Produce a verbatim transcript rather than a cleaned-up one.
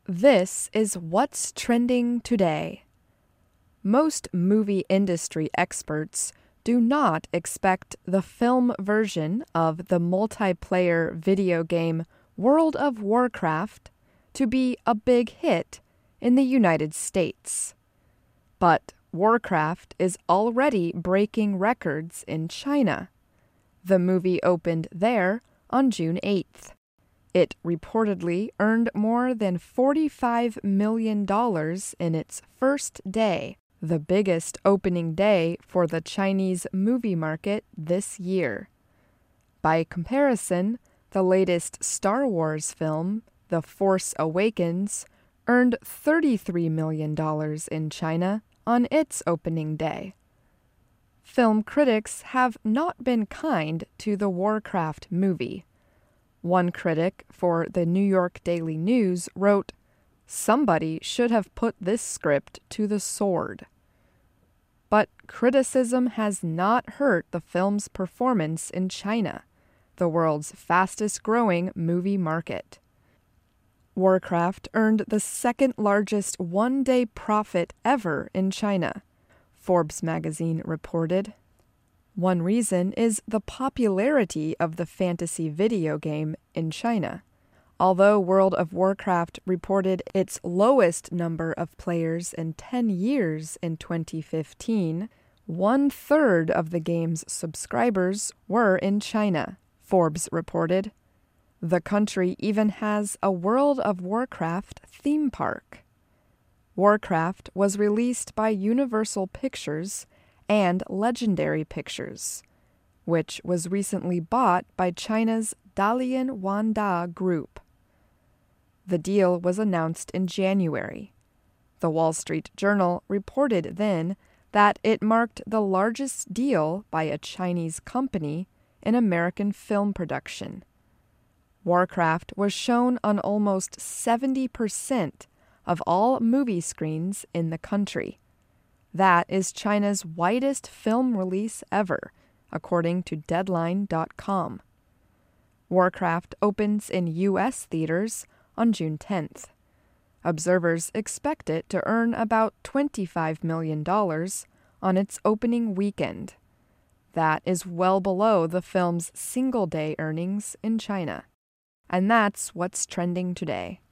This is what's trending today. Most movie industry experts do not expect the film version of the multiplayer video game World of Warcraft to be a big hit in the United States. But Warcraft is already breaking records in China. The movie opened there on June eighth. It reportedly earned more than forty-five million dollars in its first day, the biggest opening day for the Chinese movie market this year. By comparison, the latest Star Wars film, The Force Awakens, earned thirty-three million dollars in China on its opening day. Film critics have not been kind to the Warcraft movie. One critic for the New York Daily News wrote, "Somebody should have put this script to the sword." But criticism has not hurt the film's performance in China, the world's fastest-growing movie market. Warcraft earned the second-largest one-day profit ever in China, Forbes magazine reported. One reason is the popularity of the fantasy video game in China. Although World of Warcraft reported its lowest number of players in ten years in twenty fifteen, one-third of the game's subscribers were in China, Forbes reported. The country even has a World of Warcraft theme park. Warcraft was released by Universal Pictures and Legendary Pictures, which was recently bought by China's Dalian Wanda Group. The deal was announced in January. The Wall Street Journal reported then that it marked the largest deal by a Chinese company in American film production. Warcraft was shown on almost seventy percent of all movie screens in the country. That is China's widest film release ever, according to Deadline dot com. Warcraft opens in U S theaters on June tenth. Observers expect it to earn about twenty-five million dollars on its opening weekend. That is well below the film's single-day earnings in China. And that's what's trending today.